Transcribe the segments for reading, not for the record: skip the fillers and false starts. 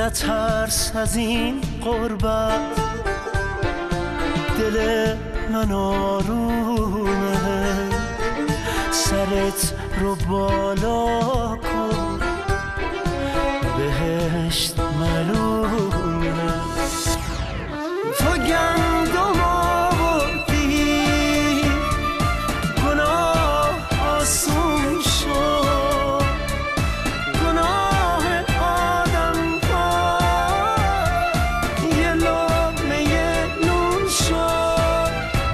نترس از این غربت، دل من آرومه، سرت رو بالا کن، بهشت معلومه. تو گندم آوردی گناه آسون شد، گناه آدم ها یه لقمه نون شد.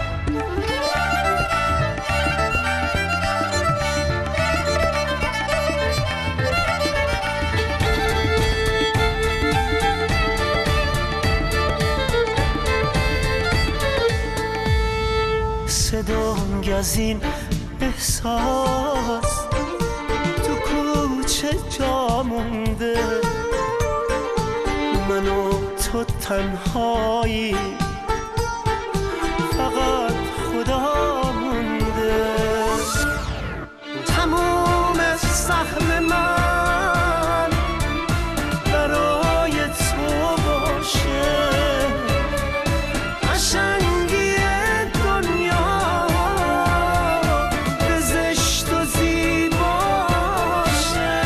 صدای از این احساس تو کوچه جا مونده، من و تو تنهایی، فقط خدا مونده. تموم سهم من برای تو باشه، قشنگی دنیا به زشت و زیباشه.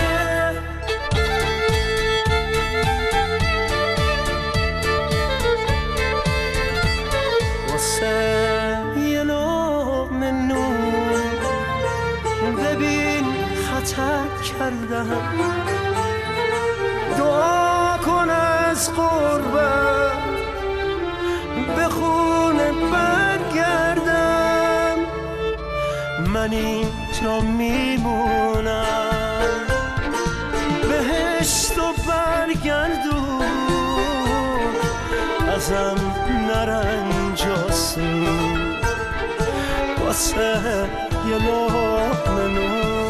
واسه یه لقمه نون ببین خطا کردم، دعا کن از قربت به خونه برگردم. من اینجا میمونم، بهشت و برگردون، ازم نرنجاسون، واسه یه لقمه نون.